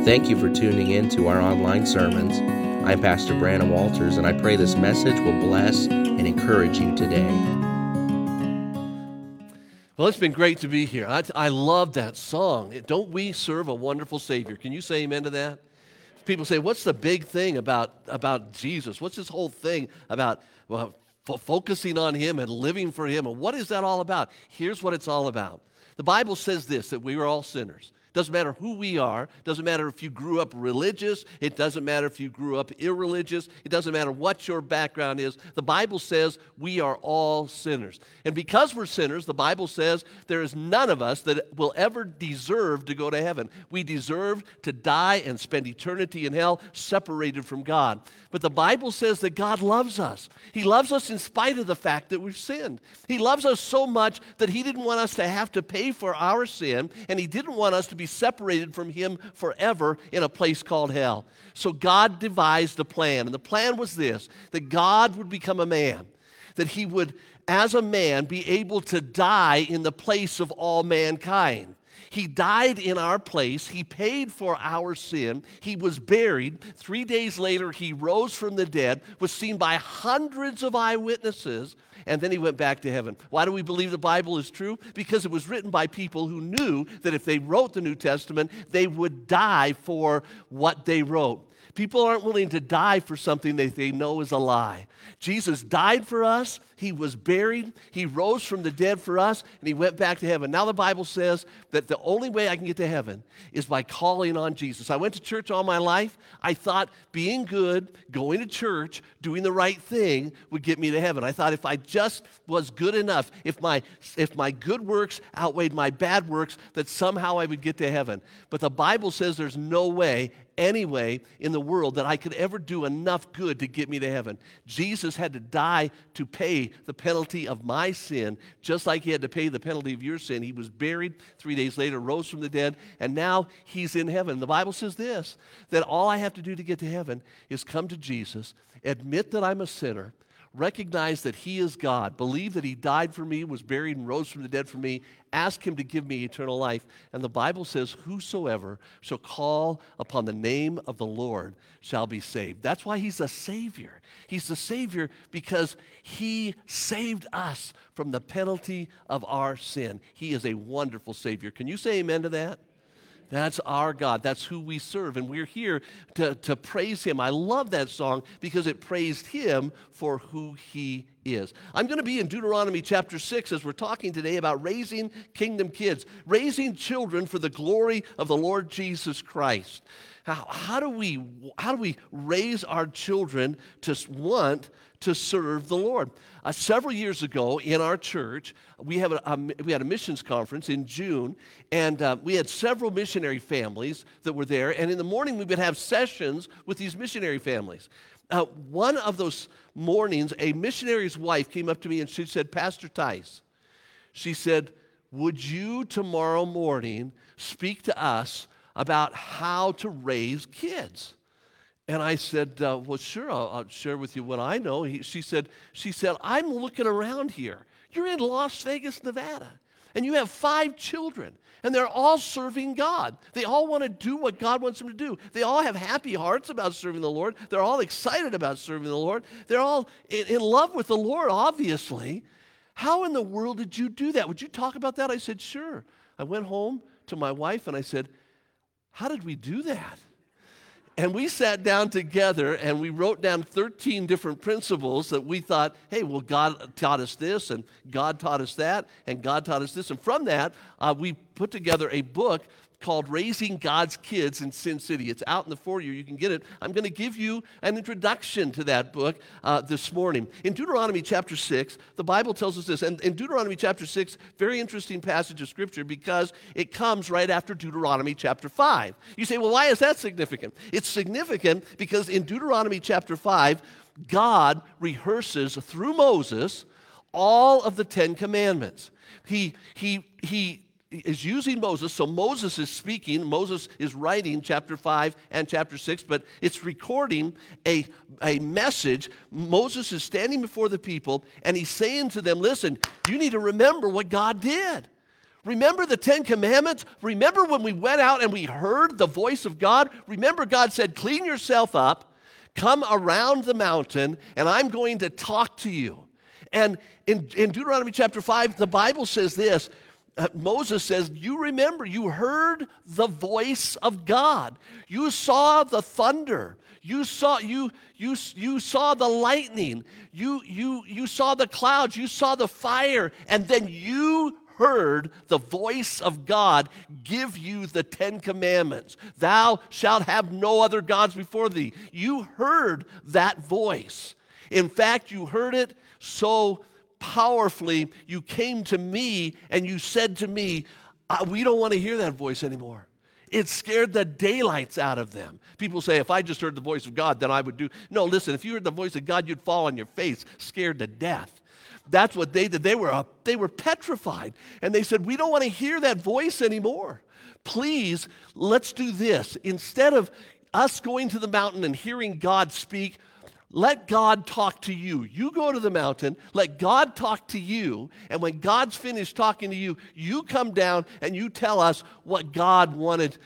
Thank you for tuning in to our online sermons. I'm Pastor Brandon Walters, and I pray this message will bless and encourage you today. Well, it's been great to be here. I love that song. Don't we serve a wonderful Savior? Can you say amen to that? People say, what's the big thing about Jesus? What's this whole thing about focusing on Him and living for Him? And what is that all about? Here's what it's all about. The Bible says this, that we are all sinners. Doesn't matter who we are. Doesn't matter if you grew up religious. It doesn't matter if you grew up irreligious. It doesn't matter what your background is. The Bible says we are all sinners. And because we're sinners, the Bible says there is none of us that will ever deserve to go to heaven. We deserve to die and spend eternity in hell separated from God. But the Bible says that God loves us. He loves us in spite of the fact that we've sinned. He loves us so much that He didn't want us to have to pay for our sin, and He didn't want us to be separated from Him forever in a place called hell. So God devised a plan, and the plan was this, that God would become a man, that He would, as a man, be able to die in the place of all mankind. He died in our place. He paid for our sin. He was buried. 3 days later, He rose from the dead, was seen by hundreds of eyewitnesses, and then He went back to heaven. Why do we believe the Bible is true? Because it was written by people who knew that if they wrote the New Testament, they would die for what they wrote. People aren't willing to die for something that they know is a lie. Jesus died for us. He was buried. He rose from the dead for us, and He went back to heaven. Now the Bible says that the only way I can get to heaven is by calling on Jesus. I went to church all my life. I thought being good, going to church, doing the right thing would get me to heaven. I thought if I just was good enough, if my good works outweighed my bad works, that somehow I would get to heaven. But the Bible says there's no way, any way in the world that I could ever do enough good to get me to heaven. Jesus had to die to pay the penalty of my sin, just like He had to pay the penalty of your sin. He was buried, 3 days later, rose from the dead, and now He's in heaven. The Bible says this, that all I have to do to get to heaven is come to Jesus, admit that I'm a sinner, recognize that He is God, believe that He died for me, was buried, and rose from the dead for me, ask Him to give me eternal life. And the Bible says, whosoever shall call upon the name of the Lord shall be saved. That's why He's a Savior. He's the Savior because He saved us from the penalty of our sin. He is a wonderful Savior. Can you say amen to that? That's our God. That's who we serve. And we're here to praise Him. I love that song because it praised Him for who He is. I'm going to be in Deuteronomy chapter 6 as we're talking today about raising kingdom kids, raising children for the glory of the Lord Jesus Christ. How do we raise our children to want to serve the Lord? Several years ago in our church, we had a missions conference in June, and we had several missionary families that were there, and in the morning we would have sessions with these missionary families. One of those mornings, a missionary's wife came up to me and she said, Pastor Tice, she said, would you tomorrow morning speak to us about how to raise kids? And I said, well, sure, I'll share with you what I know. She said, I'm looking around here. You're in Las Vegas, Nevada, and you have 5 children, and they're all serving God. They all want to do what God wants them to do. They all have happy hearts about serving the Lord. They're all excited about serving the Lord. They're all in love with the Lord, obviously. How in the world did you do that? Would you talk about that? I said, sure. I went home to my wife, and I said, how did we do that? And we sat down together and we wrote down 13 different principles that we thought, hey, well, God taught us this, and God taught us that, and God taught us this. And from that, we put together a book called Raising God's Kids in Sin City. It's out in the foyer. You can get it. I'm going to give you an introduction to that book this morning. In Deuteronomy chapter 6, the Bible tells us this. And in Deuteronomy chapter 6, very interesting passage of Scripture because it comes right after Deuteronomy chapter 5. You say, well, why is that significant? It's significant because in Deuteronomy chapter 5, God rehearses through Moses all of the 10 Commandments. He is using Moses, so Moses is speaking, Moses is writing chapter 5 and chapter 6, but it's recording a message. Moses is standing before the people, and he's saying to them, listen, you need to remember what God did. Remember the Ten Commandments? Remember when we went out and we heard the voice of God? Remember God said, clean yourself up, come around the mountain, and I'm going to talk to you. And in Deuteronomy chapter 5, the Bible says this. Moses says, you remember, you heard the voice of God. You saw the thunder. You saw the lightning. You saw the clouds. You saw the fire. And then you heard the voice of God give you the Ten Commandments. Thou shalt have no other gods before thee. You heard that voice. In fact, you heard it so powerfully, you came to me and you said to me, we don't want to hear that voice anymore. It scared the daylights out of them. People say, if I just heard the voice of God, then I would do. No, listen, if you heard the voice of God, you'd fall on your face, scared to death. That's what they did. They were petrified. And they said, we don't want to hear that voice anymore. Please, let's do this. Instead of us going to the mountain and hearing God speak, let God talk to you. You go to the mountain, let God talk to you, and when God's finished talking to you, you come down and you tell us what God wanted,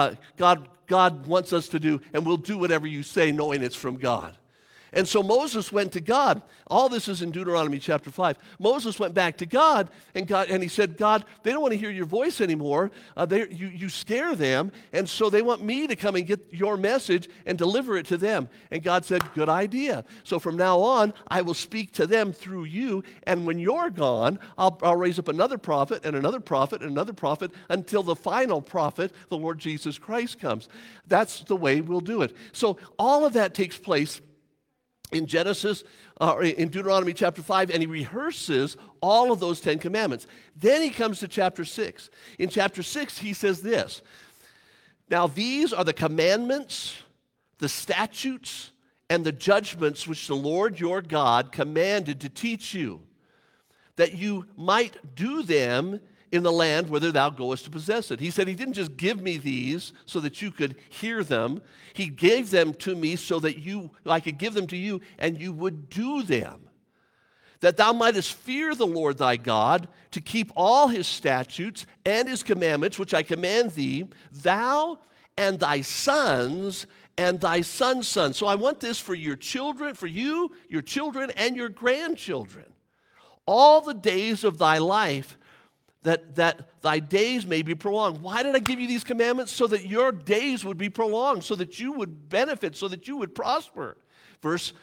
God wants us to do, and we'll do whatever you say, knowing it's from God. And so Moses went to God. All this is in Deuteronomy chapter 5. Moses went back to God, and he said, God, they don't want to hear your voice anymore. You scare them, and so they want me to come and get your message and deliver it to them. And God said, good idea. So from now on, I will speak to them through you, and when you're gone, I'll raise up another prophet and another prophet and another prophet until the final prophet, the Lord Jesus Christ, comes. That's the way we'll do it. So all of that takes place in in Deuteronomy chapter 5, and he rehearses all of those 10 commandments. Then he comes to chapter 6. In chapter 6, he says this, now these are the commandments, the statutes, and the judgments which the Lord your God commanded to teach you, that you might do them in the land whither thou goest to possess it. He said he didn't just give me these so that you could hear them. He gave them to me so that I could give them to you and you would do them. That thou mightest fear the Lord thy God, to keep all his statutes and his commandments, which I command thee, thou and thy sons and thy sons' sons. So I want this for your children, for you, your children, and your grandchildren. All the days of thy life, that thy days may be prolonged. Why did I give you these commandments? So that your days would be prolonged, so that you would benefit, so that you would prosper. Verse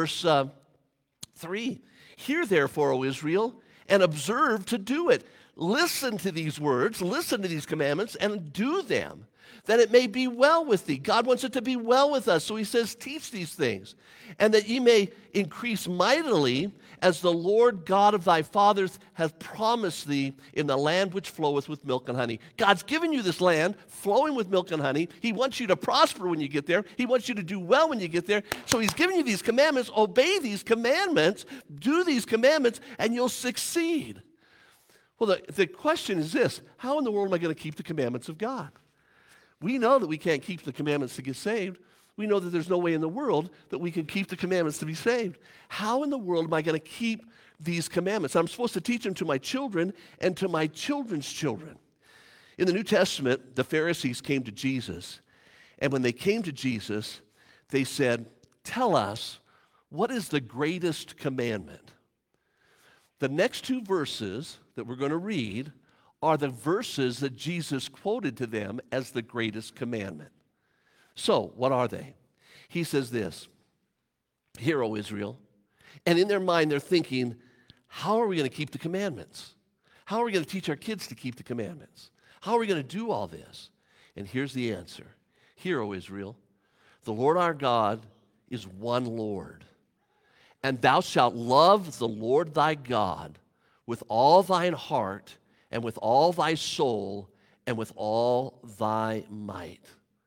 3, hear therefore, O Israel, and observe to do it. Listen to these words, listen to these commandments, and do them, that it may be well with thee. God wants it to be well with us, so he says, teach these things, and that ye may increase mightily, as the Lord God of thy fathers hath promised thee in the land which floweth with milk and honey. God's given you this land flowing with milk and honey. He wants you to prosper when you get there. He wants you to do well when you get there. So he's giving you these commandments. Obey these commandments, do these commandments, and you'll succeed. Well, the question is this: how in the world am I going to keep the commandments of God? We know that we can't keep the commandments to get saved. We know that there's no way in the world that we can keep the commandments to be saved. How in the world am I going to keep these commandments? I'm supposed to teach them to my children and to my children's children. In the New Testament, the Pharisees came to Jesus, and when they came to Jesus, they said, tell us, what is the greatest commandment? The next two verses that we're going to read are the verses that Jesus quoted to them as the greatest commandment. So, what are they? He says this, hear, O Israel. And in their mind, they're thinking, how are we going to keep the commandments? How are we going to teach our kids to keep the commandments? How are we going to do all this? And here's the answer. Hear, O Israel, the Lord our God is one Lord. And thou shalt love the Lord thy God with all thine heart and with all thy soul and with all thy might.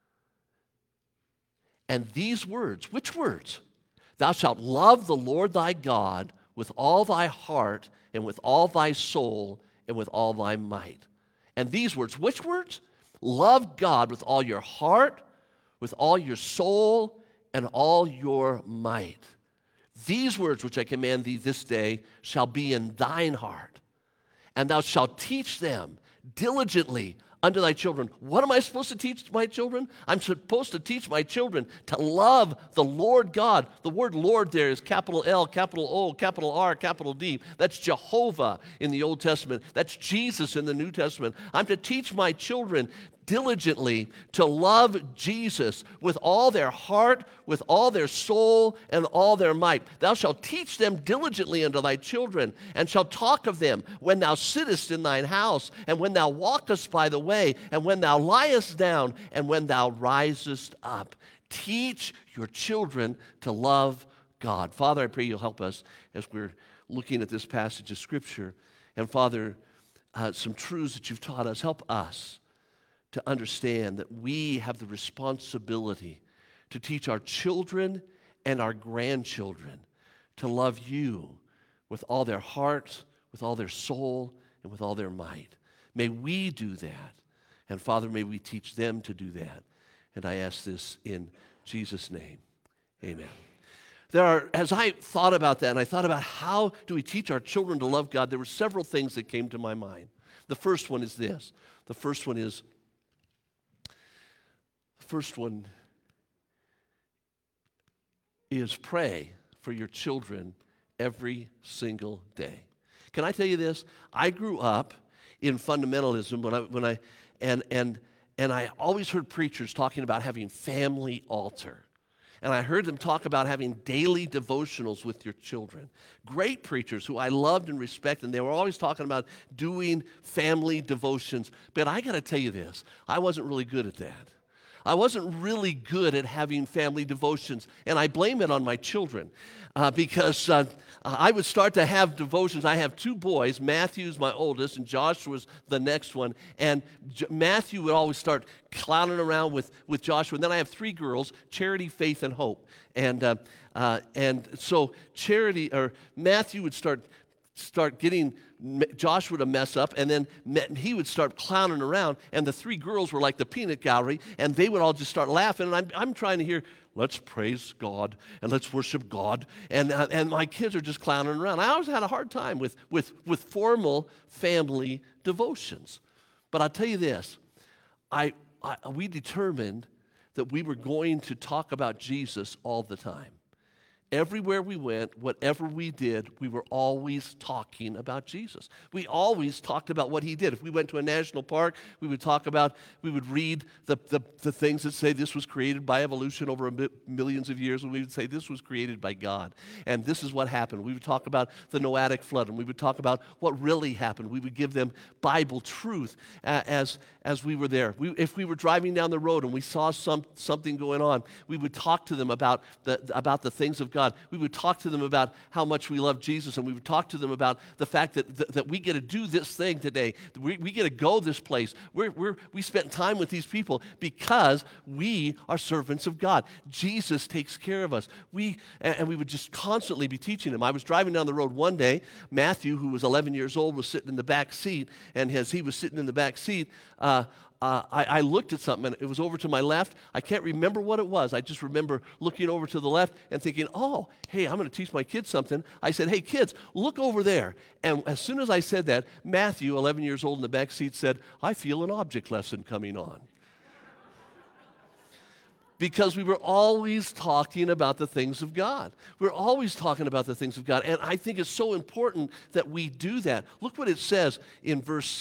And these words, which words? Thou shalt love the Lord thy God with all thy heart and with all thy soul and with all thy might. And these words, which words? Love God with all your heart, with all your soul, and all your might. These words which I command thee this day shall be in thine heart, and thou shalt teach them diligently unto thy children. What am I supposed to teach my children? I'm supposed to teach my children to love the Lord God. The word Lord there is capital L, capital O, capital R, capital D. That's Jehovah in the Old Testament. That's Jesus in the New Testament. I'm to teach my children diligently to love Jesus with all their heart, with all their soul, and all their might. Thou shalt teach them diligently unto thy children, and shalt talk of them when thou sittest in thine house, and when thou walkest by the way, and when thou liest down, and when thou risest up. Teach your children to love God. Father, I pray you'll help us as we're looking at this passage of Scripture. And Father, some truths that you've taught us, help us to understand that we have the responsibility to teach our children and our grandchildren to love you with all their heart, with all their soul, and with all their might. May we do that. And Father, may we teach them to do that. And I ask this in Jesus' name. Amen. As I thought about that, and I thought about how do we teach our children to love God, there were several things that came to my mind. The first one is this. The first one is pray for your children every single day. Can I tell you this? I grew up in fundamentalism and I always heard preachers talking about having family altar. And I heard them talk about having daily devotionals with your children. Great preachers who I loved and respected, and they were always talking about doing family devotions. But I got to tell you this, I wasn't really good at that. I wasn't really good at having family devotions, and I blame it on my children because I would start to have devotions. I have two boys. Matthew's my oldest, and Joshua's the next one. And Matthew would always start clowning around with Joshua. And then I have three girls, Charity, Faith, and Hope. And so Matthew would start getting Joshua to mess up, and then he would start clowning around, and the three girls were like the peanut gallery, and they would all just start laughing, and I'm trying to hear, let's praise God, and let's worship God, and my kids are just clowning around. I always had a hard time with formal family devotions. But I'll tell you this, we determined that we were going to talk about Jesus all the time. Everywhere we went, whatever we did, we were always talking about Jesus. We always talked about what he did. If we went to a national park, we would read the things that say this was created by evolution over millions of years, and we would say this was created by God. And this is what happened. We would talk about the Noahic flood, and we would talk about what really happened. We would give them Bible truth as we were there. If we were driving down the road and we saw something going on, we would talk to them about the things of God. We would talk to them about how much we love Jesus, and we would talk to them about the fact that we get to do this thing today. We get to go this place. We spent time with these people because we are servants of God. Jesus takes care of us. And we would just constantly be teaching them. I was driving down the road one day. Matthew, who was 11 years old, was sitting in the back seat, and as he was sitting in the back seat, I looked at something, and it was over to my left. I can't remember what it was. I just remember looking over to the left and thinking, oh, hey, I'm going to teach my kids something. I said, hey, kids, look over there. And as soon as I said that, Matthew, 11 years old in the back seat, said, I feel an object lesson coming on. Because we were always talking about the things of God. We're always talking about the things of God. And I think it's so important that we do that. Look what it says in verse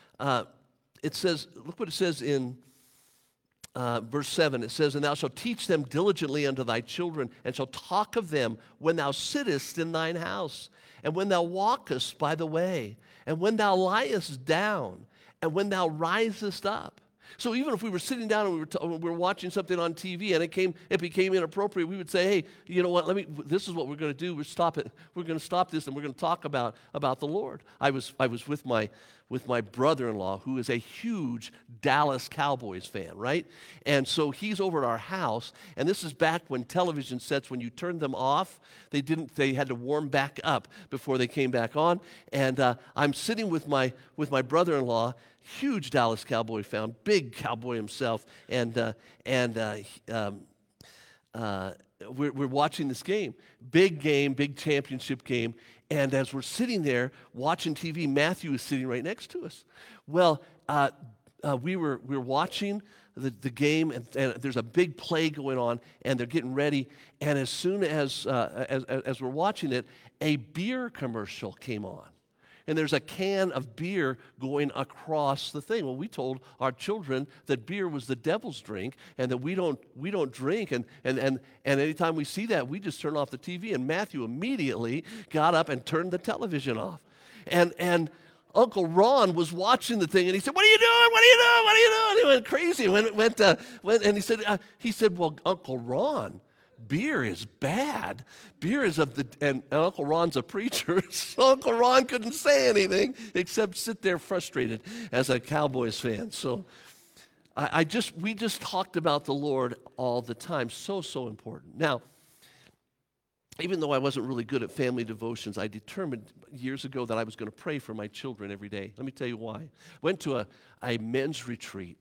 look what it says in verse 7. It says, and thou shalt teach them diligently unto thy children, and shalt talk of them when thou sittest in thine house, and when thou walkest by the way, and when thou liest down, and when thou risest up. So even if we were sitting down and we were watching something on TV and it became inappropriate, we would say, hey, you know what, this is what we're going to do. We're going to stop this, and we're going to talk about the Lord. I was with my brother-in-law, who is a huge Dallas Cowboys fan, right? And so he's over at our house, and this is back when television sets, when you turned them off, they had to warm back up before they came back on. And I'm sitting with my brother-in-law, huge Dallas Cowboy fan, big cowboy himself, and we're watching this game, big championship game. And as we're sitting there watching TV, Matthew is sitting right next to us. Well, we were watching the game, and there's a big play going on, and they're getting ready. And as soon as we're watching it, a beer commercial came on. And there's a can of beer going across the thing. Well, we told our children that beer was the devil's drink, and that we don't drink. And anytime we see that, we just turn off the TV. And Matthew immediately got up and turned the television off. And Uncle Ron was watching the thing, and he said, "What are you doing? What are you doing? What are you doing?" He went crazy. And he said, "Well, Uncle Ron, beer is bad. Beer is of the," and Uncle Ron's a preacher, so Uncle Ron couldn't say anything except sit there frustrated as a Cowboys fan. So we just talked about the Lord all the time. So important. Now, even though I wasn't really good at family devotions, I determined years ago that I was going to pray for my children every day. Let me tell you why. Went to a men's retreat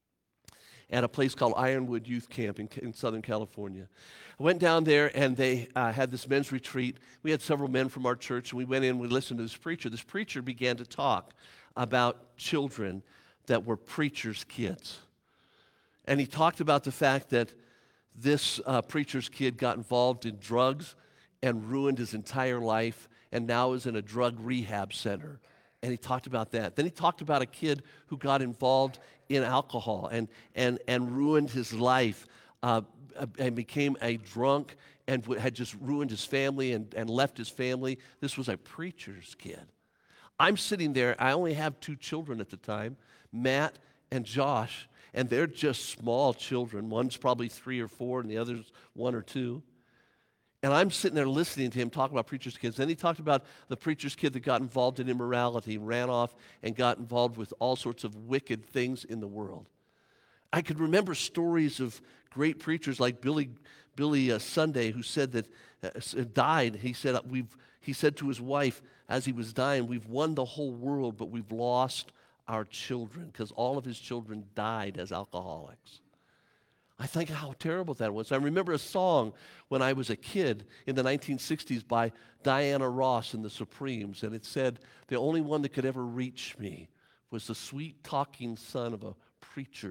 at a place called Ironwood Youth Camp in Southern California. I went down there, and they had this men's retreat. We had several men from our church, and we went in and we listened to this preacher. This preacher began to talk about children that were preachers' kids. And he talked about the fact that this preacher's kid got involved in drugs and ruined his entire life, and now is in a drug rehab center. And he talked about that. Then he talked about a kid who got involved in alcohol and ruined his life and became a drunk and had just ruined his family and left his family. This was a preacher's kid. I'm sitting there. I only have 2 children at the time, Matt and Josh, and they're just small children. One's probably 3 or 4, and the other's 1 or 2. And I'm sitting there listening to him talk about preacher's kids. Then he talked about the preacher's kid that got involved in immorality, ran off and got involved with all sorts of wicked things in the world. I could remember stories of great preachers like Billy Sunday, who said that died. He said to his wife as he was dying, "We've won the whole world, but we've lost our children," because all of his children died as alcoholics. I think how terrible that was. I remember a song when I was a kid in the 1960s by Diana Ross and the Supremes, and it said, "The only one that could ever reach me was the sweet-talking son of a preacher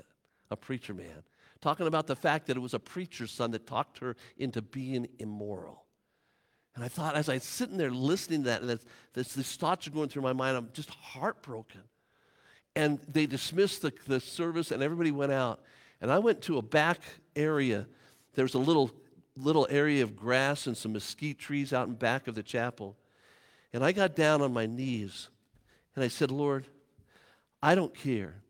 man." Talking about the fact that it was a preacher's son that talked her into being immoral. And I thought, as I was sitting there listening to that, and these thoughts are going through my mind, I'm just heartbroken. And they dismissed the service, and everybody went out. And I went to a back area. There was a little area of grass and some mesquite trees out in back of the chapel. And I got down on my knees, and I said, "Lord, I don't care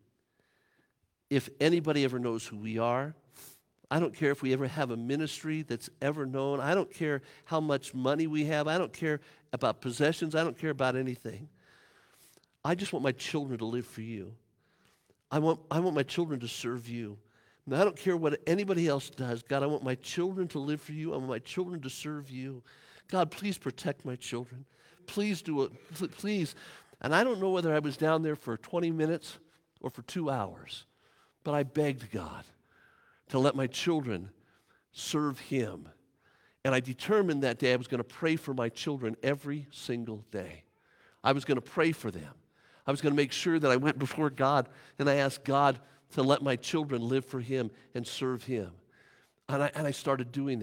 if anybody ever knows who we are. I don't care if we ever have a ministry that's ever known. I don't care how much money we have. I don't care about possessions. I don't care about anything. I just want my children to live for you. I want my children to serve you. And I don't care what anybody else does. God, I want my children to live for you. I want my children to serve you. God, please protect my children. Please do it. Please." And I don't know whether I was down there for 20 minutes or for 2 hours, but I begged God to let my children serve him. And I determined that day I was going to pray for my children every single day. I was going to pray for them. I was going to make sure that I went before God and I asked God to let my children live for him and serve him. And I started doing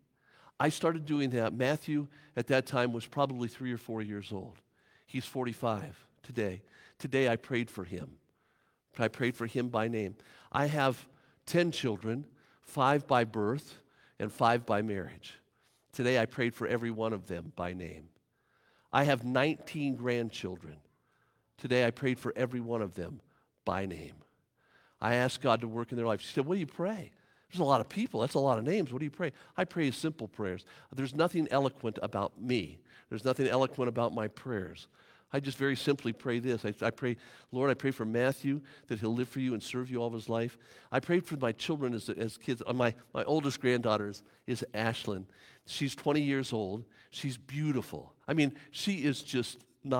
that. Matthew, at that time, was probably 3 or 4 years old. He's 45 today. Today, I prayed for him. I prayed for him by name. I have 10 children, 5 by birth and 5 by marriage. Today, I prayed for every one of them by name. I have 19 grandchildren. Today, I prayed for every one of them by name. I asked God to work in their life. She said, "What do you pray? There's a lot of people. That's a lot of names. What do you pray?" I pray simple prayers. There's nothing eloquent about me. There's nothing eloquent about my prayers. I just very simply pray this. I pray, "Lord, I pray for Matthew, that he'll live for you and serve you all of his life." I prayed for my children as kids. My oldest granddaughter is Ashlyn. She's 20 years old. She's beautiful. I mean, she is just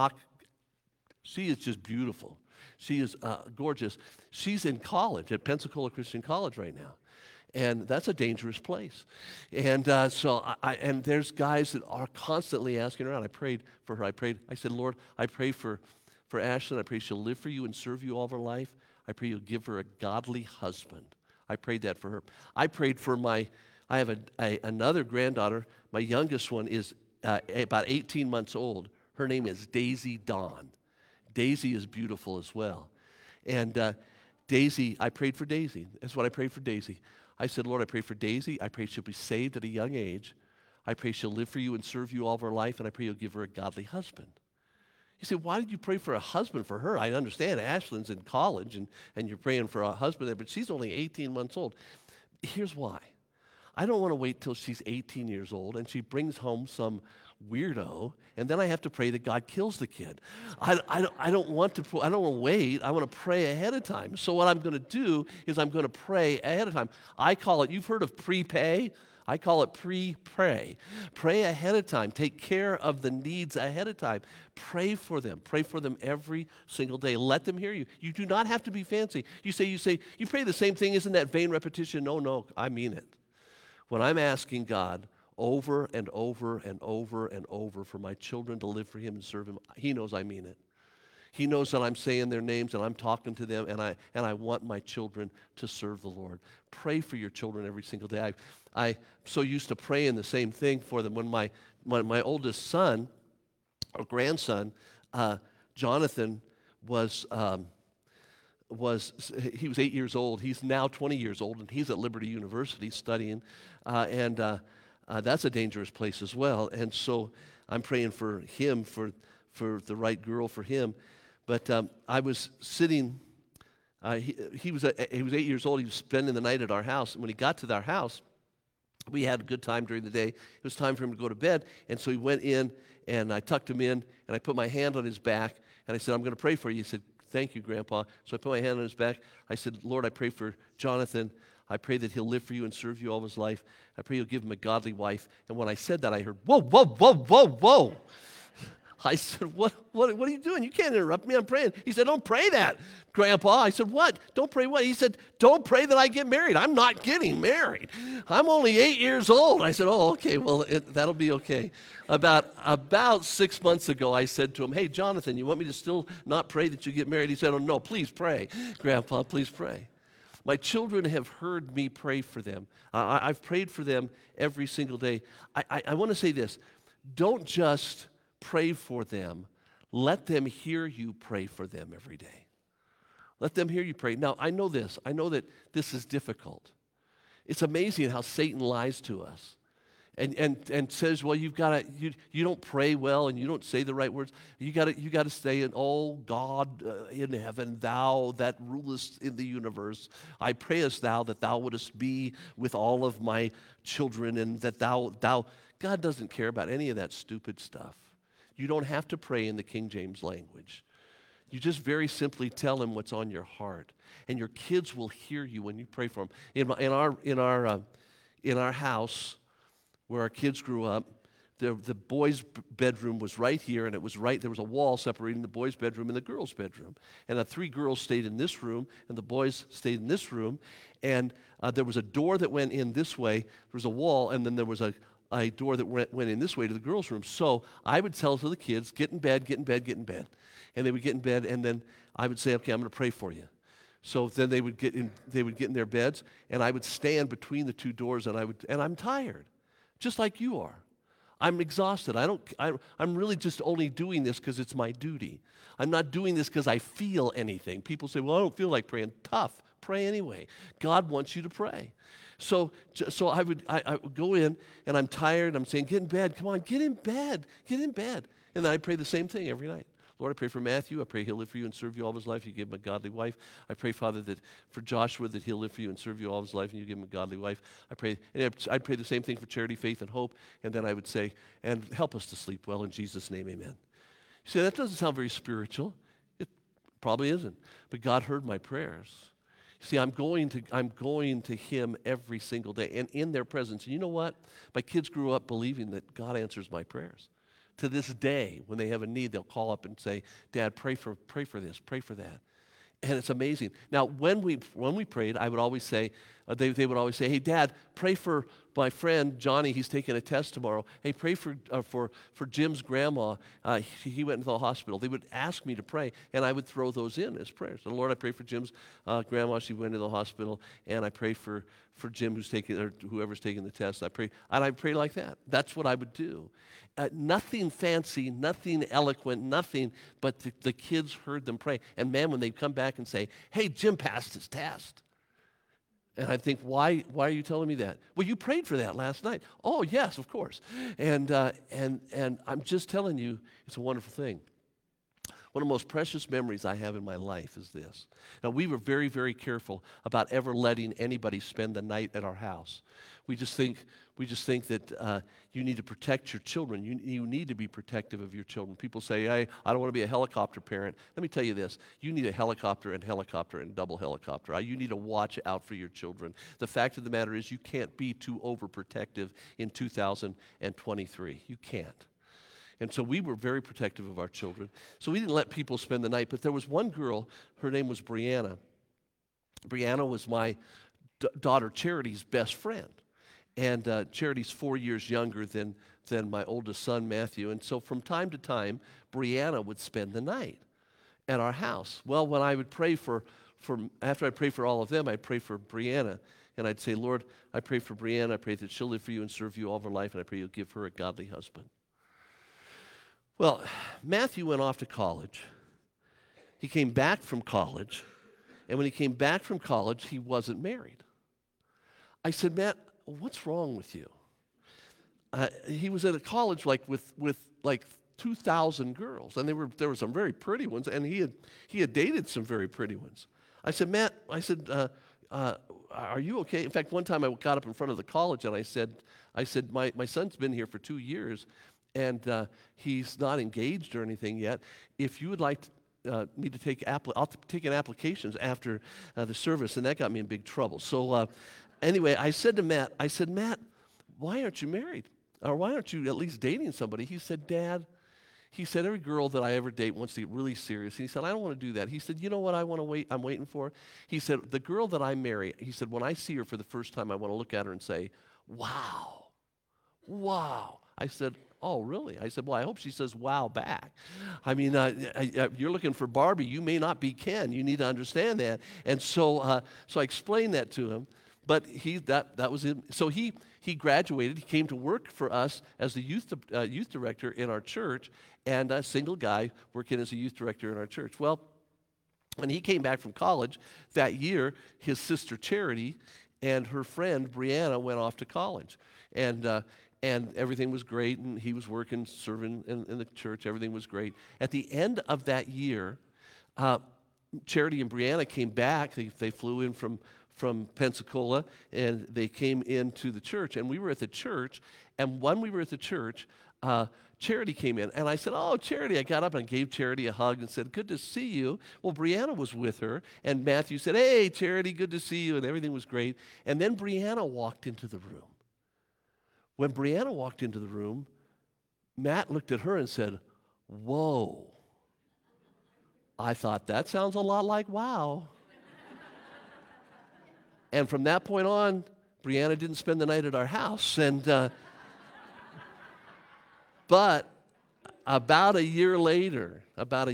beautiful. She is gorgeous. She's in college at Pensacola Christian College right now. And that's a dangerous place. And and there's guys that are constantly asking around. I prayed for her. I said, Lord, I pray for Ashlyn. I pray she'll live for you and serve you all of her life. I pray you'll give her a godly husband. I prayed that for her. I prayed for I have another granddaughter. My youngest one is about 18 months old. Her name is Daisy Dawn. Daisy is beautiful as well. And Daisy, I prayed for Daisy. That's what I prayed for Daisy. I said, Lord, I pray for Daisy. I pray she'll be saved at a young age. I pray she'll live for you and serve you all of her life, and I pray you'll give her a godly husband. You say, why did you pray for a husband for her? I understand Ashlyn's in college, and you're praying for a husband there, but she's only 18 months old. Here's why. I don't want to wait till she's 18 years old, and she brings home some weirdo, and then I have to pray that God kills the kid. I don't want to wait. I want to pray ahead of time. So what I'm going to do is I'm going to pray ahead of time. I call it, you've heard of prepay? I call it pre-pray. Pray ahead of time. Take care of the needs ahead of time. Pray for them. Pray for them every single day. Let them hear you. You do not have to be fancy. You say, you pray the same thing. Isn't that vain repetition? No, I mean it. When I'm asking God over and over and over and over for my children to live for him and serve him, he knows I mean it. He knows that I'm saying their names and I'm talking to them, and I want my children to serve the Lord. Pray for your children every single day. I'm so used to praying the same thing for them. When my oldest son or grandson, Jonathan, was 8 years old. He's now 20 years old, and he's at Liberty University studying, and that's a dangerous place as well. And so I'm praying for him, for the right girl for him. But I was sitting. He was 8 years old. He was spending the night at our house. And when he got to our house, we had a good time during the day. It was time for him to go to bed, and so he went in, and I tucked him in, and I put my hand on his back, and I said, "I'm going to pray for you." He said, "Thank you, Grandpa." So I put my hand on his back. I said, "Lord, I pray for Jonathan. I pray that he'll live for you and serve you all his life. I pray you'll give him a godly wife." And when I said that, I heard, "Whoa, whoa, whoa, whoa, whoa." I said, what are you doing? You can't interrupt me. I'm praying. He said, "Don't pray that, Grandpa." I said, "What? Don't pray what?" He said, "Don't pray that I get married. I'm not getting married. I'm only 8 years old." I said, "Oh, okay. Well, that'll be okay." About 6 months ago, I said to him, "Hey, Jonathan, you want me to still not pray that you get married?" He said, "Oh, no, please pray. Grandpa, please pray." My children have heard me pray for them. I've prayed for them every single day. I want to say this. Don't just pray for them. Let them hear you pray for them every day. Let them hear you pray. Now, I know this. I know that this is difficult. It's amazing how Satan lies to us and says, "Well, you don't pray well and you don't say the right words. You got to say, oh God in heaven, thou that rulest in the universe, I prayest thou that thou wouldest be with all of my children, and that thou." God doesn't care about any of that stupid stuff. You don't have to pray in the King James language. You just very simply tell him what's on your heart, and your kids will hear you when you pray for them. In our house, where our kids grew up, the boys' bedroom was right here, and there was a wall separating the boys' bedroom and the girls' bedroom. And the 3 girls stayed in this room, and the boys stayed in this room. And there was a door that went in this way. There was a wall, and then there was a door that went in this way to the girls' room. So I would tell to the kids, "Get in bed, get in bed, get in bed." And they would get in bed, and then I would say, "Okay, I'm going to pray for you." So then they would get in their beds, and I would stand between the 2 doors, and I'm tired, just like you are. I'm exhausted. I'm really just only doing this because it's my duty. I'm not doing this because I feel anything. People say, "Well, I don't feel like praying." Tough. Pray anyway. God wants you to pray. So I would go in, and I'm tired. I'm saying, "Get in bed. Come on, get in bed. Get in bed." And then I pray the same thing every night. Lord, I pray for Matthew. I pray he'll live for you and serve you all his life. You give him a godly wife. I pray, Father, that for Joshua, that he'll live for you and serve you all his life, and you give him a godly wife. I'd pray the same thing for Charity, Faith, and Hope. And then I would say, "And help us to sleep well in Jesus' name, amen." You say, that doesn't sound very spiritual. It probably isn't. But God heard my prayers. See, I'm going to him every single day, and in their presence. And you know what? My kids grew up believing that God answers my prayers. To this day, when they have a need, they'll call up and say, "Dad, pray for this, pray for that." And it's amazing. Now, when we prayed, I would always say, they would always say, hey, Dad, pray for my friend Johnny. He's taking a test tomorrow. Hey, pray for Jim's grandma. He went into the hospital. They would ask me to pray, and I would throw those in as prayers. So, Lord, I pray for Jim's grandma. She went into the hospital, and I pray for Jim who's taking, or whoever's taking the test. I pray like that. That's what I would do. Nothing fancy, nothing eloquent, nothing, but the kids heard them pray. And man, when they'd come back and say, hey, Jim passed his test. And I think, why are you telling me that? Well, you prayed for that last night. Oh, yes, of course. And I'm just telling you, it's a wonderful thing. One of the most precious memories I have in my life is this. Now, we were very, very careful about ever letting anybody spend the night at our house. We just think that you need to protect your children. You need to be protective of your children. People say, hey, I don't want to be a helicopter parent. Let me tell you this. You need a helicopter and double helicopter. You need to watch out for your children. The fact of the matter is you can't be too overprotective in 2023. You can't. And so we were very protective of our children. So we didn't let people spend the night. But there was one girl, her name was Brianna. Brianna was my daughter Charity's best friend. And Charity's 4 years younger than my oldest son, Matthew. And so from time to time, Brianna would spend the night at our house. Well, when I would pray after I'd pray for all of them, I'd pray for Brianna. And I'd say, Lord, I pray for Brianna. I pray that she'll live for you and serve you all of her life. And I pray you'll give her a godly husband. Well, Matthew went off to college. He came back from college. And when he came back from college, he wasn't married. I said, Matt, what's wrong with you? He was at a college with like 2,000 girls, and there were some very pretty ones, and he had dated some very pretty ones. I said, Matt, are you okay? In fact, one time I got up in front of the college and I said, my son's been here for 2 years, and he's not engaged or anything yet. If you would like me to take I'll take in applications after the service, and that got me in big trouble. So. Anyway, I said to Matt, why aren't you married? Or why aren't you at least dating somebody? He said, Dad, every girl that I ever date wants to get really serious. And he said, I don't want to do that. He said, you know what I'm waiting for? He said, the girl that I marry, he said, when I see her for the first time, I want to look at her and say, wow. I said, oh, really? I said, well, I hope she says wow back. I mean, you're looking for Barbie. You may not be Ken. You need to understand that. And so I explained that to him. But that was him. So he graduated. He came to work for us as the youth director in our church, and a single guy working as a youth director in our church. Well, when he came back from college that year, his sister Charity and her friend Brianna went off to college, and everything was great. And he was working, serving in the church. Everything was great. At the end of that year, Charity and Brianna came back. They flew in from Pensacola, and they came into the church, and we were at the church, and when we were at the church, Charity came in, and I said, oh, Charity. I got up and gave Charity a hug and said, good to see you. Well, Brianna was with her, and Matthew said, hey, Charity, good to see you, and everything was great. And then Brianna walked into the room. When Brianna walked into the room, Matt looked at her and said, whoa. I thought, that sounds a lot like wow. And from that point on, Brianna didn't spend the night at our house. But about a year later,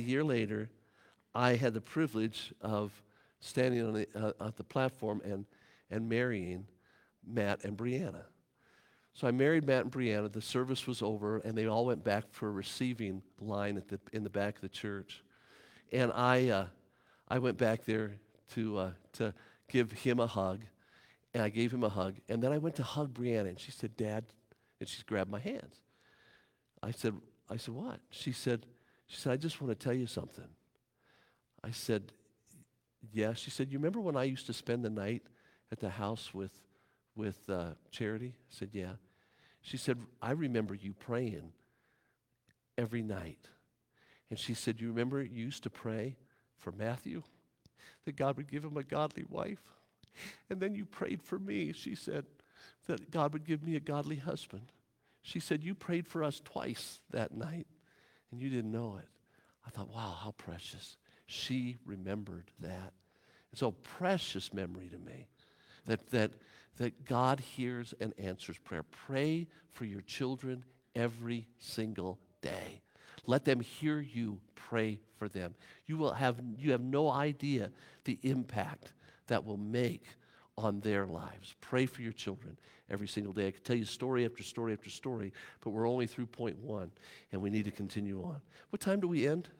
I had the privilege of standing on the platform and marrying Matt and Brianna. So I married Matt and Brianna. The service was over, and they all went back for a receiving line in the back of the church. And I went back there to give him a hug, and I gave him a hug, and then I went to hug Brianna, and she said, Dad, and she grabbed my hands. I said, what? She said, I just want to tell you something. I said, yeah. She said, you remember when I used to spend the night at the house with Charity? I said, yeah. She said, I remember you praying every night. And she said, you remember you used to pray for Matthew? That God would give him a godly wife. And then you prayed for me, she said, that God would give me a godly husband. She said, you prayed for us twice that night, and you didn't know it. I thought, wow, how precious. She remembered that. It's a precious memory to me. that God hears and answers prayer. Pray for your children every single day. Let them hear you pray for them. You have no idea the impact that will make on their lives. Pray for your children every single day. I could tell you story after story after story, but we're only through point one, and we need to continue on. What time do we end?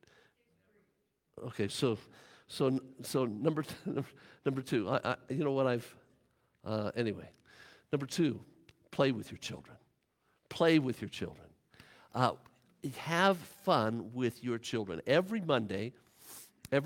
Okay, so number two. You know what anyway. Number two, play with your children. Play with your children. Have fun with your children. Every Monday, there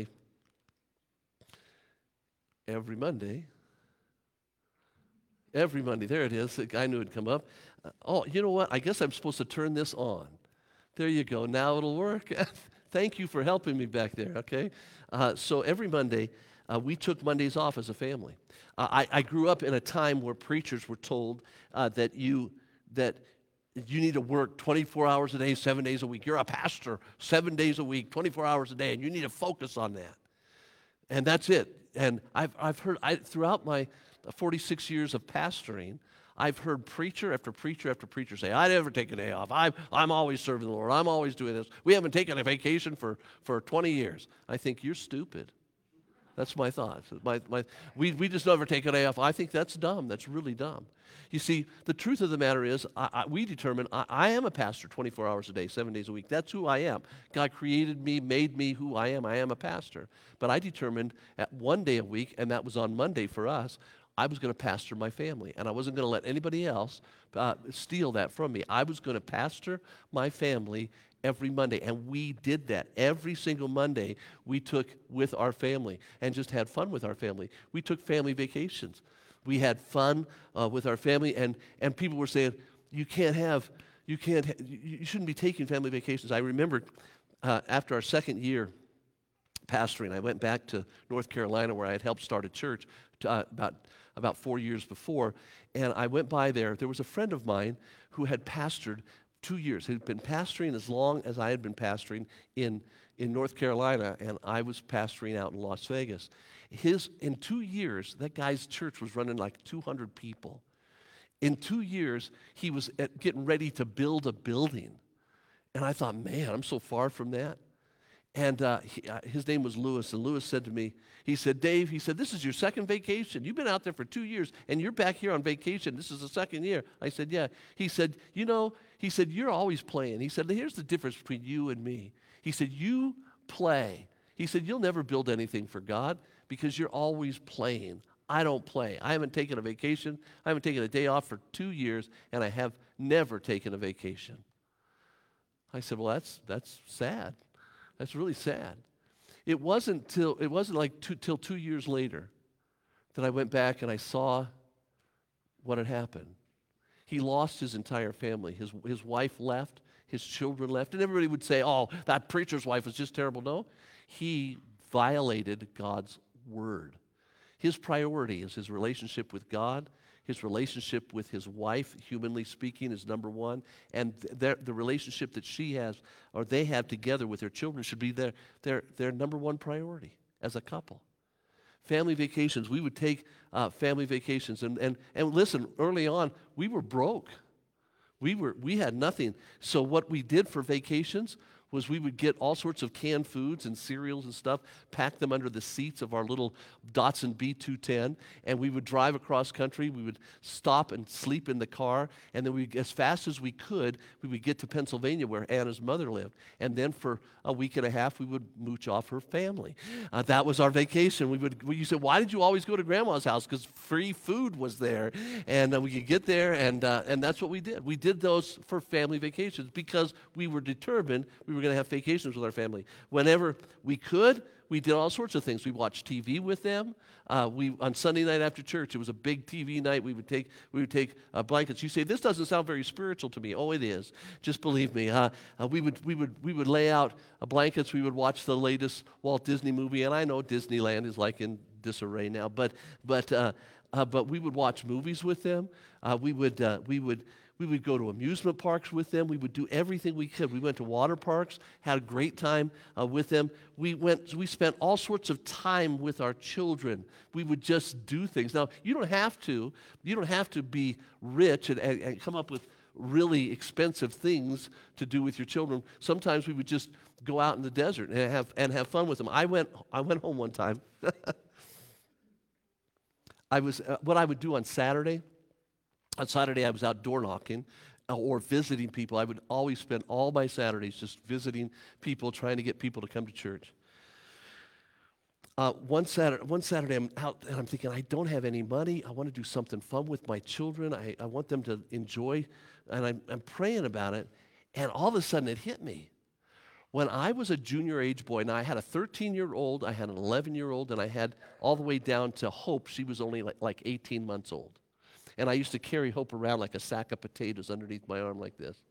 it is. I knew it'd come up. Oh, you know what? I guess I'm supposed to turn this on. There you go. Now it'll work. Thank you for helping me back there, okay? So every Monday, we took Mondays off as a family. I grew up in a time where preachers were told that you need to work 24 hours a day, 7 days a week. You're a pastor 7 days a week, 24 hours a day, and you need to focus on that. And that's it. And I've heard, throughout my 46 years of pastoring, I've heard preacher after preacher after preacher say, I never take a day off. I'm always serving the Lord. I'm always doing this. We haven't taken a vacation for 20 years. I think you're stupid. That's my thought. We just never take a day off. I think that's dumb. That's really dumb. You see, the truth of the matter is, we determine I am a pastor 24 hours a day, 7 days a week. That's who I am. God created me, made me who I am. I am a pastor. But I determined at 1 day a week, and that was on Monday for us, I was going to pastor my family, and I wasn't going to let anybody else steal that from me. I was going to pastor my family every Monday, and we did that. Every single Monday we took with our family and just had fun with our family. We took family vacations. We had fun with our family, and people were saying, you shouldn't be taking family vacations. I remember after our second year pastoring, I went back to North Carolina where I had helped start a church about 4 years before, and I went by there. There was a friend of mine who had pastored 2 years. He'd been pastoring as long as I had been pastoring in North Carolina, and I was pastoring out in Las Vegas. In 2 years, that guy's church was running like 200 people. In 2 years, he was getting ready to build a building. And I thought, man, I'm so far from that. And his name was Lewis, and Lewis said to me, he said, Dave, he said, this is your second vacation. You've been out there for 2 years, and you're back here on vacation. This is the second year. I said, yeah. He said, you're always playing. He said, here's the difference between you and me. He said, you play. He said, you'll never build anything for God because you're always playing. I don't play. I haven't taken a vacation. I haven't taken a day off for 2 years, and I have never taken a vacation. I said, well, that's sad. That's really sad. It wasn't till 2 years later that I went back and I saw what had happened. He lost his entire family. His wife left. His children left. And everybody would say, oh, that preacher's wife was just terrible. No, he violated God's word. His priority is his relationship with God. His relationship with his wife, humanly speaking, is number one. And the relationship that she has, or they have together with their children, should be their number one priority as a couple. Family vacations, we would take family vacations. And listen, early on, we were broke. We had nothing. So what we did for vacations was we would get all sorts of canned foods and cereals and stuff, pack them under the seats of our little Datsun B210, and we would drive across country. We would stop and sleep in the car, and then as fast as we would get to Pennsylvania where Anna's mother lived. And then for a week and a half, we would mooch off her family. That was our vacation. You said, why did you always go to Grandma's house? Because free food was there, and we could get there, and that's what we did. We did those for family vacations because we were determined we were going to have vacations with our family. Whenever we could, we did all sorts of things. We watched TV with them. On Sunday night after church, it was a big TV night. We would take blankets. You say, this doesn't sound very spiritual to me. Oh, it is. Just believe me. We would lay out blankets. We would watch the latest Walt Disney movie, and I know Disneyland is like in disarray now, but we would watch movies with them. We would We would go to amusement parks with them. We would do everything we could. We went to water parks, had a great time with them. We spent all sorts of time with our children. We would just do things. Now, you don't have to be rich and come up with really expensive things to do with your children. Sometimes we would just go out in the desert and have fun with them. I went home one time. What I would do on Saturday. On Saturday, I was out door knocking or visiting people. I would always spend all my Saturdays just visiting people, trying to get people to come to church. One Saturday, I'm out and I'm thinking, I don't have any money. I want to do something fun with my children. I want them to enjoy, and I'm praying about it. And all of a sudden, it hit me. When I was a junior age boy, now I had a 13-year-old, I had an 11-year-old, and I had all the way down to Hope. She was only like 18 months old. And I used to carry Hope around like a sack of potatoes underneath my arm like this.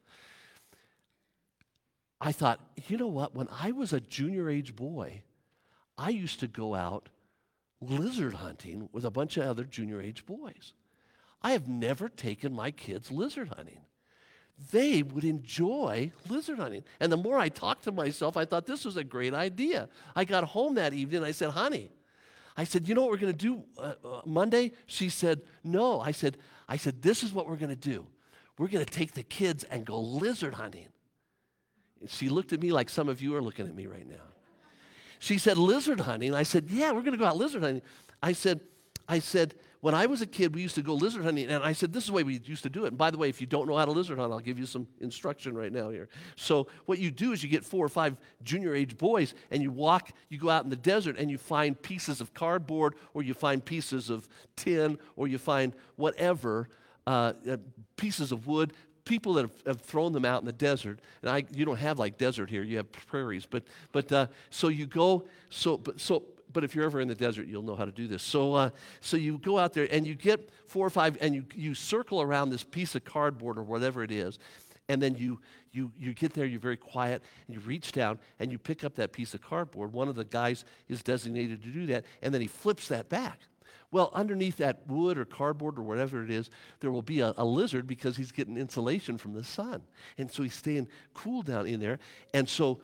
I thought, you know what? When I was a junior age boy, I used to go out lizard hunting with a bunch of other junior age boys. I have never taken my kids lizard hunting. They would enjoy lizard hunting. And the more I talked to myself, I thought this was a great idea. I got home that evening and I said, honey, I said, you know what we're going to do Monday? She said, no. I said, this is what we're going to do. We're going to take the kids and go lizard hunting. And she looked at me like some of you are looking at me right now. She said, lizard hunting? I said, yeah, we're going to go out lizard hunting. I said, when I was a kid, we used to go lizard hunting, and I said, this is the way we used to do it. And by the way, if you don't know how to lizard hunt, I'll give you some instruction right now here. So what you do is you get 4 or 5 junior-age boys, and you go out in the desert, and you find pieces of cardboard, or you find pieces of tin, or you find whatever, pieces of wood, people that have thrown them out in the desert. And you don't have like desert here, you have prairies. So you go, but if you're ever in the desert, you'll know how to do this. So you go out there and you get 4 or 5, and you circle around this piece of cardboard or whatever it is, and then you get there. You're very quiet, and you reach down and you pick up that piece of cardboard. One of the guys is designated to do that, and then he flips that back. Well, underneath that wood or cardboard or whatever it is, there will be a lizard because he's getting insulation from the sun, and so he's staying cool down in there, and so.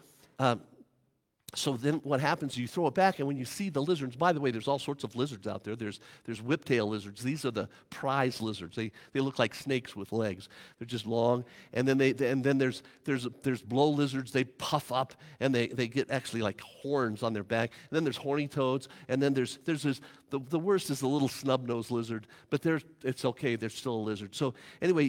So then what happens is you throw it back, and when you see the lizards, by the way, there's all sorts of lizards out there. There's whiptail lizards. These are the prize lizards. They look like snakes with legs. They're just long. And then there's blow lizards. They puff up, and they get actually like horns on their back. And then there's horny toads. And then there's this, the worst is the little snub-nosed lizard, but it's okay. They're still a lizard. So anyway,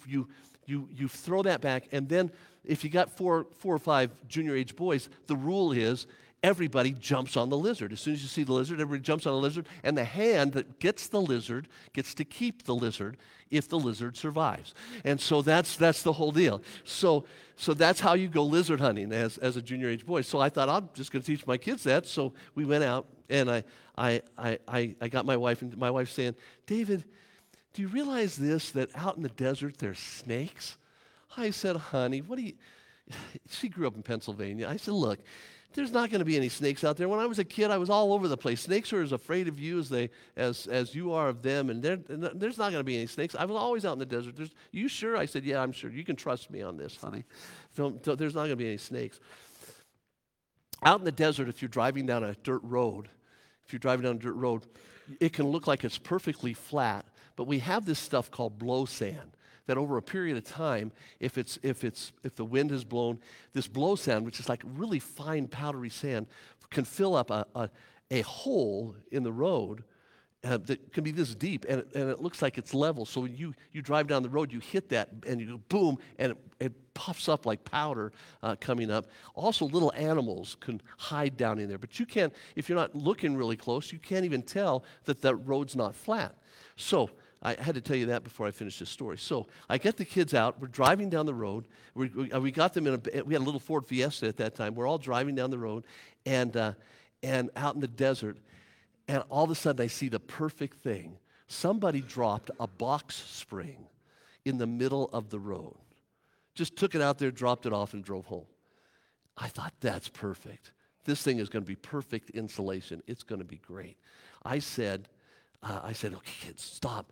you throw that back, and then if you got 4 or 5 junior-age boys, the rule is everybody jumps on the lizard. As soon as you see the lizard, everybody jumps on the lizard, and the hand that gets the lizard gets to keep the lizard if the lizard survives. And so that's the whole deal. So that's how you go lizard hunting as a junior-age boy. So I thought, I'm just going to teach my kids that. So we went out, and I got my wife, and my wife saying, David, do you realize this, that out in the desert there's snakes? I said, honey, she grew up in Pennsylvania. I said, look, there's not going to be any snakes out there. When I was a kid, I was all over the place. Snakes are as afraid of you as you are of them, and there's not going to be any snakes. I was always out in the desert. You sure? I said, yeah, I'm sure. You can trust me on this, honey. There's not going to be any snakes. Out in the desert, if you're driving down a dirt road, it can look like it's perfectly flat, but we have this stuff called blow sand that over a period of time, if the wind has blown, this blow sand, which is like really fine powdery sand, can fill up a hole in the road that can be this deep, and it looks like it's level. So when you drive down the road, you hit that, and you go boom, and it puffs up like powder coming up. Also, little animals can hide down in there, but you can't, if you're not looking really close, you can't even tell that the road's not flat. So I had to tell you that before I finished this story. So I get the kids out. We're driving down the road. We got them we had a little Ford Fiesta at that time. We're all driving down the road and out in the desert. And all of a sudden I see the perfect thing. Somebody dropped a box spring in the middle of the road. Just took it out there, dropped it off, and drove home. I thought, that's perfect. This thing is going to be perfect insulation. It's going to be great. I said, okay, kids, stop.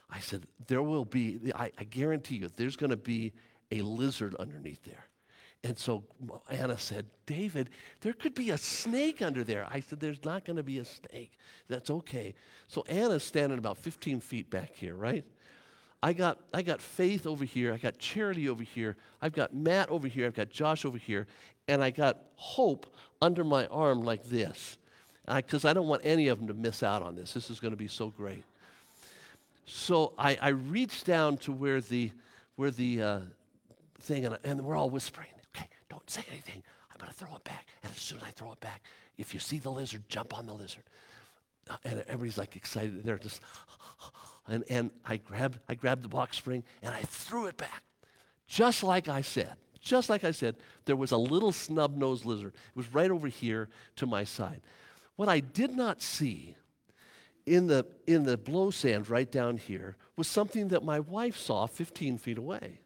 I said, there will be, I guarantee you, there's going to be a lizard underneath there. And so Anna said, David, there could be a snake under there. I said, there's not going to be a snake. That's okay. So Anna's standing about 15 feet back here, right? I got Faith over here. I got Charity over here. I've got Matt over here. I've got Josh over here. And I got Hope under my arm like this. Because I don't want any of them to miss out on this. This is going to be so great. So I reached down to where the thing, and we're all whispering, okay, don't say anything. I'm going to throw it back. And as soon as I throw it back, if you see the lizard, jump on the lizard. And everybody's like excited. They're just, and I grabbed the box spring and I threw it back. Just like I said, there was a little snub-nosed lizard. It was right over here to my side. What I did not see in the blow sand right down here was something that my wife saw 15 feet away.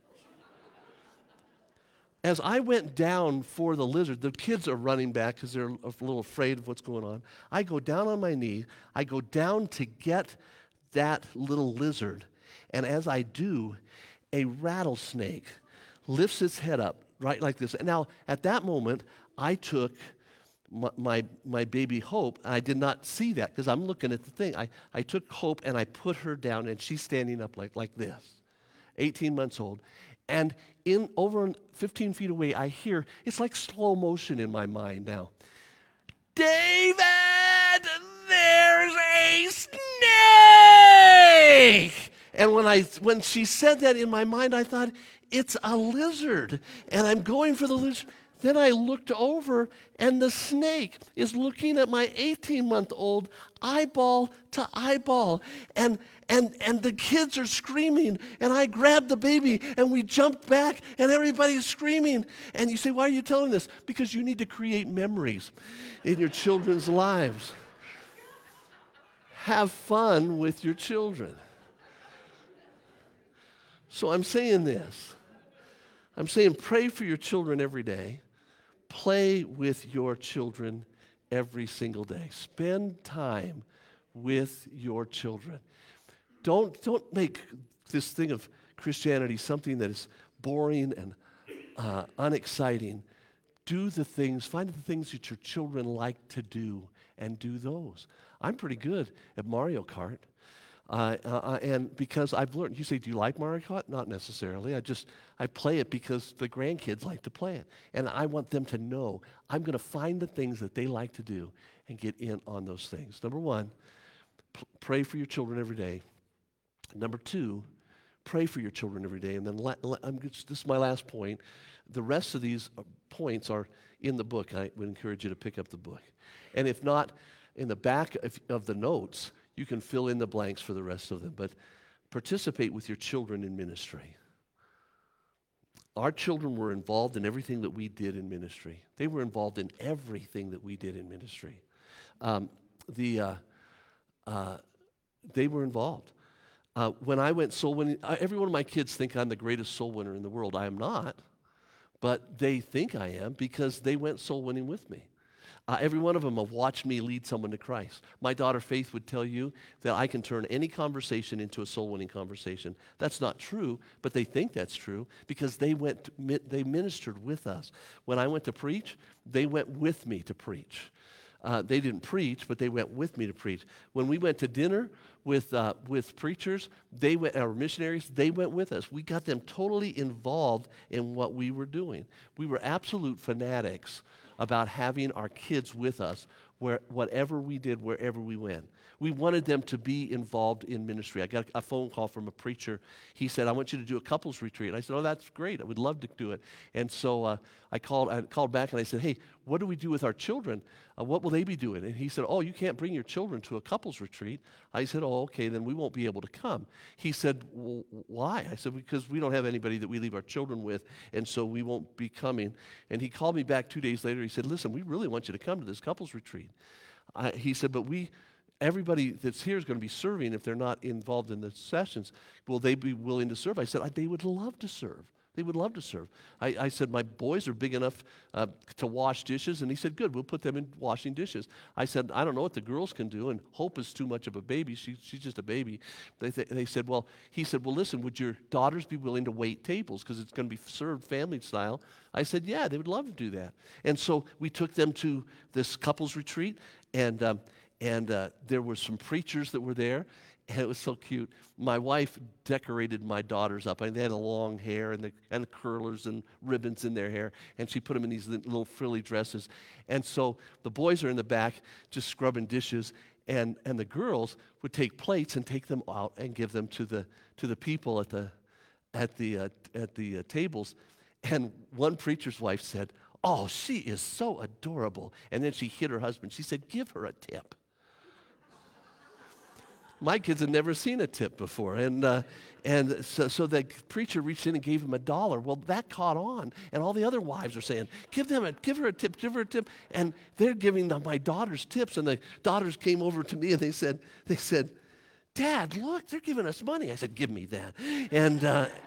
As I went down for the lizard, the kids are running back because they're a little afraid of what's going on. I go down on my knee. I go down to get that little lizard. And as I do, a rattlesnake lifts its head up right like this. And now, at that moment, I took my baby Hope, and I did not see that because I'm looking at the thing. I took Hope and I put her down, and she's standing up like this, 18 months old. And over 15 feet away, I hear, it's like slow motion in my mind now. David, there's a snake! And when she said that in my mind, I thought, it's a lizard. And I'm going for the lizard. Then I looked over, and the snake is looking at my 18-month-old eyeball to eyeball. And the kids are screaming, and I grabbed the baby, and we jumped back, and everybody's screaming. And you say, why are you telling this? Because you need to create memories in your children's lives. Have fun with your children. So I'm saying this. I'm saying pray for your children every day. Play with your children every single day. Spend time with your children. Don't make this thing of Christianity something that is boring and unexciting. Do the things, find the things that your children like to do and do those. I'm pretty good at Mario Kart. And because I've learned, you say, do you like Mario Kart? Not necessarily. I play it because the grandkids like to play it. And I want them to know I'm going to find the things that they like to do and get in on those things. Number one, pray for your children every day. Number two, pray for your children every day. And then this is my last point. The rest of these points are in the book. I would encourage you to pick up the book. And if not, in the back of the notes, you can fill in the blanks for the rest of them. But participate with your children in ministry. Our children were involved in everything that we did in ministry. They were involved in everything that we did in ministry. They were involved. When I went soul winning, every one of my kids think I'm the greatest soul winner in the world. I am not, but they think I am because they went soul winning with me. Every one of them have watched me lead someone to Christ. My daughter Faith would tell you that I can turn any conversation into a soul-winning conversation. That's not true, but they think that's true because they ministered with us. When I went to preach, they went with me to preach. They didn't preach, but they went with me to preach. When we went to dinner with preachers, our missionaries, they went with us. We got them totally involved in what we were doing. We were absolute fanatics about having our kids with us whatever we did, wherever we went. We wanted them to be involved in ministry. I got a phone call from a preacher. He said, I want you to do a couples retreat. And I said, oh, that's great. I would love to do it. And so I called back and I said, hey, what do we do with our children? What will they be doing? And he said, oh, you can't bring your children to a couples retreat. I said, oh, okay, then we won't be able to come. He said, well, why? I said, because we don't have anybody that we leave our children with, and so we won't be coming. And he called me back 2 days later. He said, listen, we really want you to come to this couples retreat. He said, but everybody that's here is going to be serving if they're not involved in the sessions. Will they be willing to serve? I said, they would love to serve. They would love to serve. I said, my boys are big enough to wash dishes. And he said, good, we'll put them in washing dishes. I said, I don't know what the girls can do. And Hope is too much of a baby. She's just a baby. He said, well, listen, would your daughters be willing to wait tables? Because it's going to be served family style. I said, yeah, they would love to do that. And so we took them to this couples retreat. And there were some preachers that were there. And it was so cute. My wife decorated my daughters up. They had a long hair and the curlers and ribbons in their hair. And she put them in these little frilly dresses. And so the boys are in the back just scrubbing dishes. And the girls would take plates and take them out and give them to the people at the tables. And one preacher's wife said, oh, she is so adorable. And then she hit her husband. She said, give her a tip. My kids had never seen a tip before. And so the preacher reached in and gave him $1. Well, that caught on. And all the other wives are saying, give her a tip, give her a tip. And they're giving my daughters tips. And the daughters came over to me and they said, Dad, look, they're giving us money. I said, give me that. And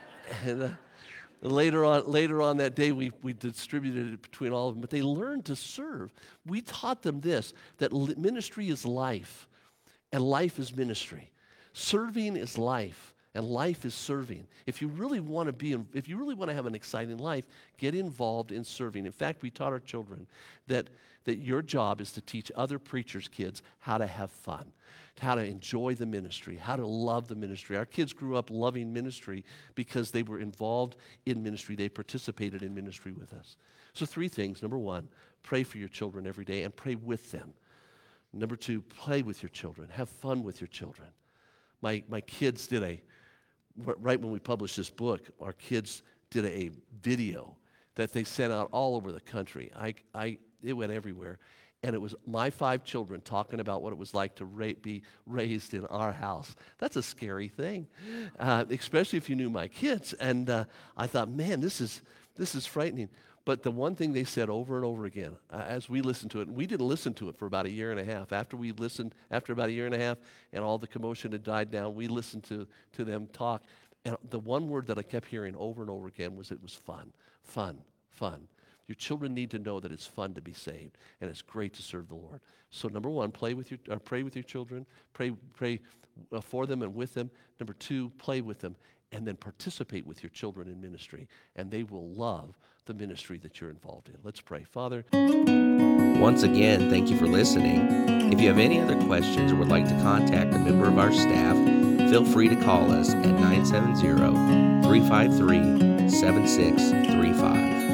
later on that day, we distributed it between all of them. But they learned to serve. We taught them this, that ministry is life. And life is ministry. Serving is life, and life is serving. If you really want to have an exciting life, get involved in serving. In fact, we taught our children that your job is to teach other preachers' kids how to have fun, how to enjoy the ministry, how to love the ministry. Our kids grew up loving ministry because they were involved in ministry. They participated in ministry with us. So 3 things. Number 1, pray for your children every day and pray with them. Number 2, play with your children. Have fun with your children. My kids did right when we published this book, our kids did a video that they sent out all over the country. It went everywhere. And it was my 5 children talking about what it was like to be raised in our house. That's a scary thing, especially if you knew my kids. And I thought, man, this is frightening. But the one thing they said over and over again, as we listened to it, and we didn't listen to it for about 1.5 years. After about 1.5 years and all the commotion had died down, we listened to them talk. And the one word that I kept hearing over and over again was it was fun, fun, fun. Your children need to know that it's fun to be saved, and it's great to serve the Lord. So number 1, pray with your children, pray for them and with them. Number 2, play with them, and then participate with your children in ministry, and they will love the ministry that you're involved in. Let's pray. Father. Once again, thank you for listening. If you have any other questions or would like to contact a member of our staff, feel free to call us at 970-353-7635.